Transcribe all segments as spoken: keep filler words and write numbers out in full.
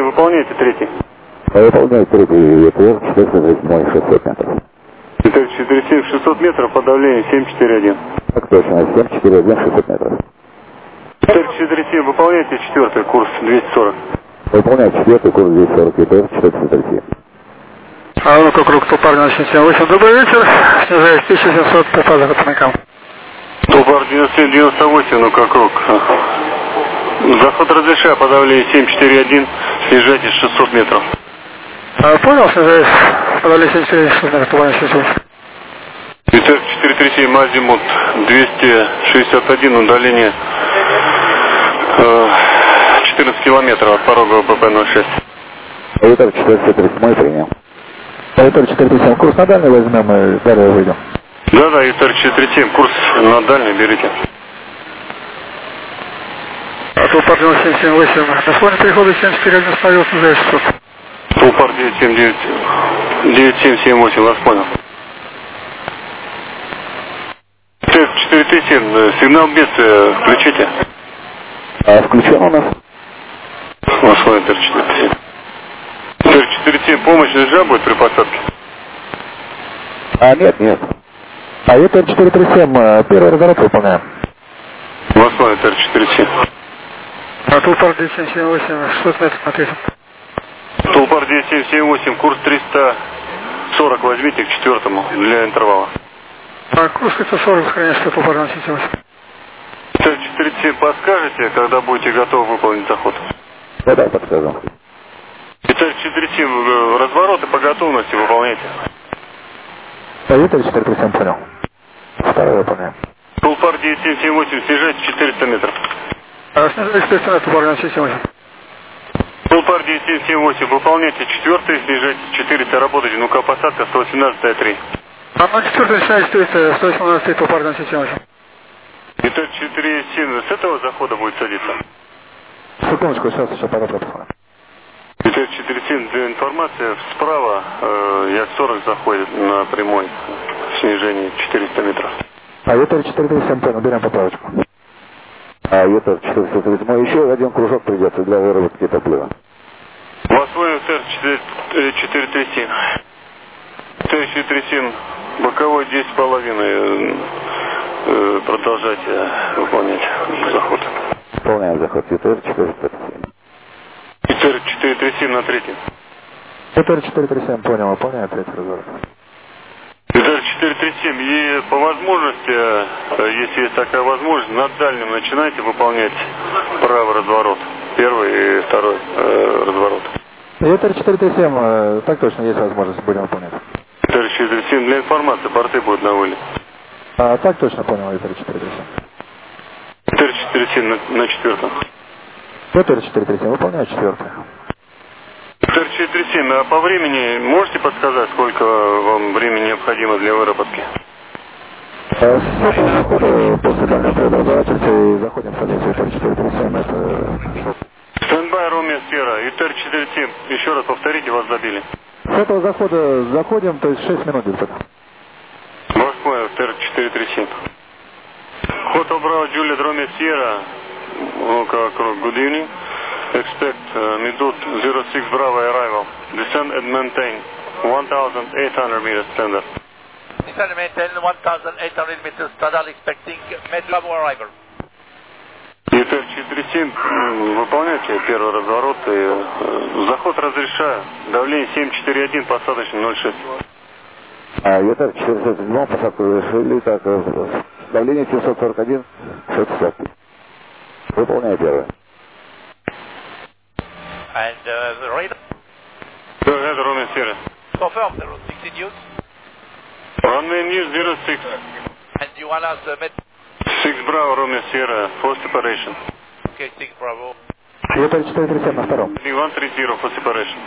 выполняйте третий. Выполняйте третий, ЕТР четыреста тридцать семь, шестьсот метров. ЕТР четыреста тридцать семь, шестьсот метров, по давлению семь четыре один. Так точно, семь четыре один, шестьсот метров. ЕТР четыреста тридцать семь, выполняйте четвертый курс двести сорок. Выполняйте четвертый курс двести сорок, ЕТР четыреста тридцать семь. А ну как рук Тулпар девяносто семь восемь, добрый вечер, снижаюсь тысяча семьсот, по заход по маякам. Тулпар девяносто семь девяносто восемь, ну как рук. Заход разрешаю, по давлению семь четыре один, снижайтесь шестьсот метров. А, понял, снижаюсь, по давлению семь четыре один, шестьсот метров, по давлению семь четыре восемь. ЕТР четыреста тридцать семь, азимут двести шестьдесят один, удаление э, четырнадцать километров от порога ВПП ноль шесть. ЕТР четыреста тридцать семь, принял. ЕТР четыреста тридцать семь, курс на дальний возьмем и далее выйдем. Да-да, ЕТР четыреста тридцать семь, курс на дальний берите. А Тулпар девяносто семь семь восемь, на фоне перехода семь четыре один ставил, снижаюсь шестьсот. Тулпар девять семь девять семь семь восемь, вас понял. ЕТР четыреста тридцать семь, сигнал бедствия включите. А включен у нас? Вас понял, ЕТР четыреста тридцать семь. ЕТР четыреста тридцать семь, помощь нельзя будет при посадке? А, нет, нет. А ЕТР четыреста тридцать семь, первый разворот выполняем. Вас понял, ЕТР четыреста тридцать семь. А Тулпар девять семь семь восемь, шестьсот метров на третьем. Тулпар девять семь семь восемь, курс триста сорок возьмите к четвертому для интервала. А курс триста сорок, конечно, Тулпар девять семь семь восемь. ЕТР четыреста тридцать семь, подскажете, когда будете готовы выполнить заход? Да-да, подскажем. ЕТР четыреста тридцать семь, развороты по готовности выполняйте. А ЕТР четыреста тридцать семь, понял. Второй выполняем. Тулпар девять семь семь восемь, снижайте четыреста метров. А снижаюсь четыреста метров, Тулпар девять семь семь восемь. Тулпар девять семь семь восемь, выполняйте четвертый, снижайте четыреста, работайте, ну-ка посадка сто восемнадцать три. А на четвертый снижаюсь четыреста, сто восемнадцать, Тулпар девять семь семь восемь. ЕТР четыреста тридцать семь, с этого захода будет садиться? Секундочку, сейчас еще пару пропускаем. ЕТР четыреста тридцать семь, для информации, справа э, Як сорок заходит на прямой снижение четыреста метров. А ЕТР четыреста тридцать семь, понял, берем поправочку. А ЕТР четыреста тридцать семь, еще один кружок придется для выработки топлива. Вас понял, ЕТР четыреста тридцать семь. ЕТР четыреста тридцать семь, боковой десять с половиной, э, продолжайте выполнять заход. Выполняем заход ЕТР четыреста тридцать семь. ЕТР четыреста тридцать семь на третий. ЕТР четыреста тридцать семь, понял, выполняем третий разворот. ЕТР четыреста тридцать семь, и по возможности, если есть такая возможность, на дальнем начинайте выполнять правый разворот. Первый и второй э, разворот. ЕТР четыреста тридцать семь, э, так точно, есть возможность, будем выполнять. ЕТР четыреста тридцать семь, для информации, порты будут на вылет. А, так точно, понял, ЕТР четыреста тридцать семь. ЕТР четыреста тридцать семь на, на четвертом. ЕТР четыреста тридцать семь, выполняю четвертый. ЕТР четыреста тридцать семь, а по времени можете подсказать, сколько вам времени необходимо для выработки? А, после дальнего преобразовательства и заходим в позицию ЕТР четыреста тридцать семь, это... Стендбай, Ромео, Сфера, ЕТР четыреста тридцать семь, еще раз повторите, вас забили. С этого захода заходим, то есть шесть минут где-то. Вас понял, ЕТР четыреста тридцать семь. Hotel Bravo, Juliet, Romeo, Sierra, good evening. Expect uh, Midut zero six Bravo arrival. Descend and maintain one thousand eight hundred meters standard. Descend and maintain one thousand eight hundred meters standard, expecting Med Bravo arrival. ЕТР четыреста тридцать семь, выполняйте первый разворот и э, заход разрешаю. Давление семь четыре один, посадочный ноль шесть. А ЕТР четыреста тридцать семь, посадку решили, так, давление семьсот сорок один, шестьдесят. Выполняю первое. And uh, the radar. Go ahead, Romeo, Sierra. Confirm zero six in use. Runway news zero six. And you want us uh, Med. six Bravo, Romeo, Sierra, post separation. Okay, six Bravo. ЕТР четыреста тридцать семь на втором. one three zero, post separation.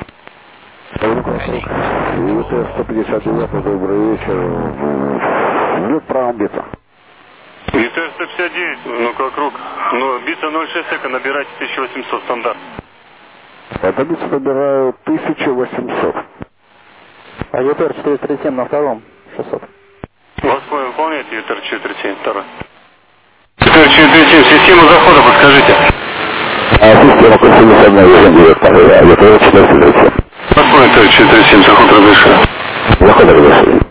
ЕТР сто пятьдесят девять, добрый вечер. Ждет правом биться. ЕТР сто пятьдесят девять, ну как рук. Ну, бита ноль шесть эко, набирайте тысяча восемьсот стандарт. Это биться набираю тысяча восемьсот. А ЕТР четыреста тридцать семь на втором, шестьсот. Вас понял, выполняйте ЕТР четыреста тридцать семь, второй. ЕТР четыреста тридцать семь, систему захода подскажите. А система курсилась одна из директора, ЕТР четыреста тридцать семь. Москва, ЕТР четыреста тридцать семь, заход разрешен. Заход разрешен.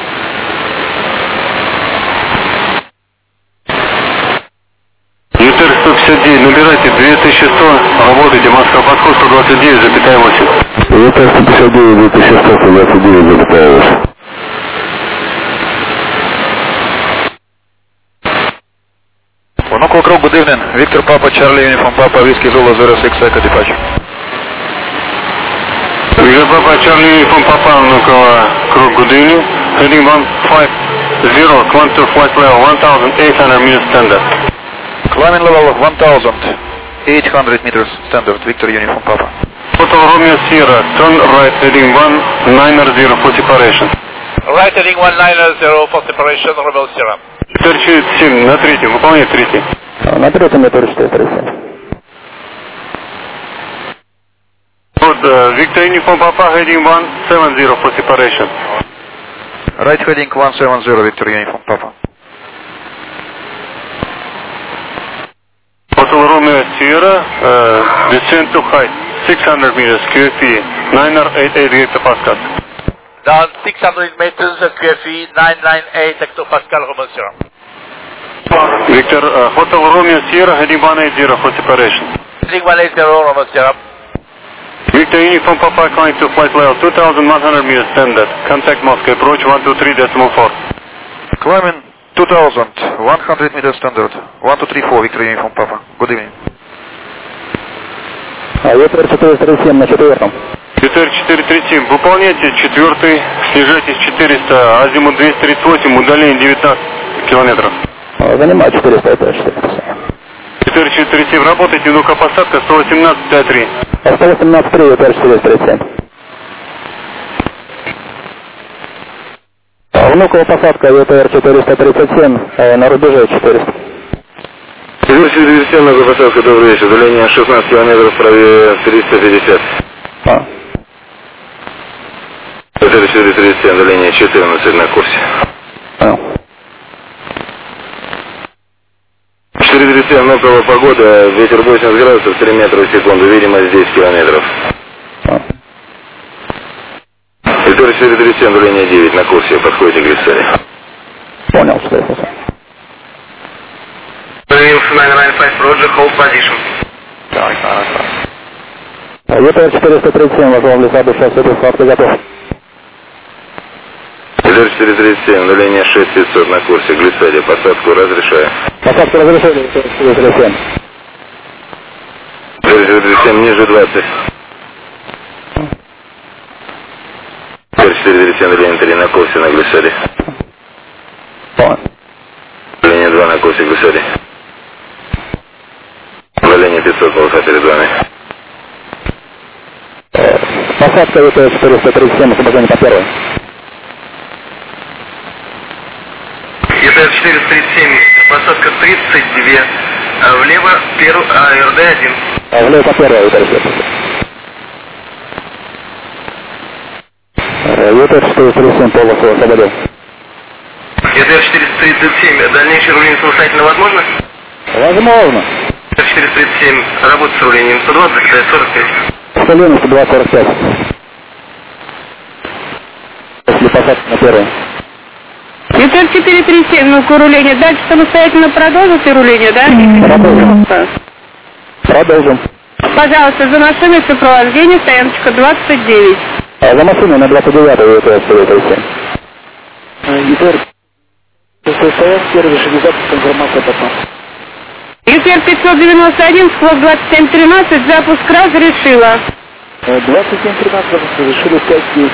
ЕТР сто пятьдесят девять, набирайте две тысячи сто, работайте, Москва, подход сто двадцать девять, запятая восемь. ЕТР сто пятьдесят девять, две тысячи сто, сто двадцать девять, запятая восемь. Unuku Krug, good evening. Victor Papa, Charlie Uniform Papa, Whiskey Zulu zero six, Echo departure. Victor Papa, Charlie Uniform Papa, Unuku Krug, good evening. Heading one five zero, climb to flight level one thousand eight hundred meters standard. Climbing level of one thousand eight hundred meters standard, Victor Uniform Papa. Hotel Romeo Sierra, turn right, heading one nine zero for separation. Right heading one nine zero for separation, Romeo Sierra. ЕТР четыреста семь, на третьем, выполняет третий. На третьем ЕТР четыреста тридцать семь. Вот, Victor Uniform Papa, heading one seven zero for separation. Right heading one seven zero, Victor Uniform Papa. Hotel Romeo Sierra, uh, descend to height six hundred meters, Q F E nine eighty-eight hectopascals. Down six hundred meters, Q F E nine ninety-eight hectopascal, Romeo Sierra. Victor, uh, Hotel Romeo Sierra, heading one eighty for separation. Heading one eighty, Romeo Sierra. Victor Uniform Papa, climb to flight level two thousand one hundred meters standard. Contact Moscow, approach one two three decimal four. Climbing two thousand one hundred meters standard, one two three four, Victor Uniform Papa. Good evening. ЕТР четыреста тридцать семь на четвертом. ЕТР четыреста тридцать семь, выполняйте четвертый, снижайтесь четыреста, азимут двести тридцать восемь, удаление девятнадцать километров. Занимаю четыреста, ЕТР четыреста семь. ЕТР четыреста тридцать семь, работайте, ну-ка посадка сто восемнадцать пять три. сто восемнадцать три, ЕТР четыреста тридцать семь. Внуково посадка ЕТР четыреста тридцать семь, на рубеже четыреста. ЕТР четыреста тридцать семь, на посадка, добрый вечер, удаление шестнадцать километров, правее триста пятьдесят. А. ЕТР четыреста тридцать семь, удаление четырнадцать на курсе. А. четыреста тридцать семь, внуково погода, ветер восемьдесят градусов, три метра в секунду, видимость десять километров. А. ЕТР четыреста тридцать семь, удаление девять на курсе, подходите к Грицеле. Понял, четыреста семь. nine nine five, Roger, hold position. Так, так, так. ЕТР четыреста тридцать семь, вошел в лесу, шоссе, посадка готов. ЕТР четыреста тридцать семь, удаление шесть пятьсот на курсе, Глицеле, посадку разрешаю. Посадку разрешили, ЕТР четыреста тридцать семь. ЕТР четыреста тридцать семь, ниже двадцать. ЕТР четыреста тридцать семь, удаление три на курсе, на Глицеле. Понял. Удаление два на курсе, Глицеле. Удаление пятьсот, полоса перед вами. Посадка ЕТР четыреста тридцать семь, освобождение по первой. ЕТР четыреста тридцать семь, посадка тридцать два, влево, первый, а, РД один. Влево по первой, ЕТР четыреста тридцать семь. ЕТР четыреста тридцать семь, полосу освободил. ЕТР четыреста тридцать семь, дальнейшее руление самостоятельно возможно? Возможно. ЕТР четыреста тридцать семь, работа с рулением сто двадцать, сорок пять. Столина сто два сорок пять. После посадки на первой. ЕТР четыреста тридцать семь, ну-ка руление. Дальше самостоятельно продолжите руление, да? Продолжим. Продолжим. Пожалуйста, за машиной сопровождение, стояночка двадцать девять. А за машиной на двадцать девятую ЕТР четыреста тридцать семь. ЕТР состоят первый шестьдесят информация потом. ЕТР пятьсот девяносто один, склад двадцать семь тринадцать, запуск разрешила. двадцать семь тринадцать разрешили пять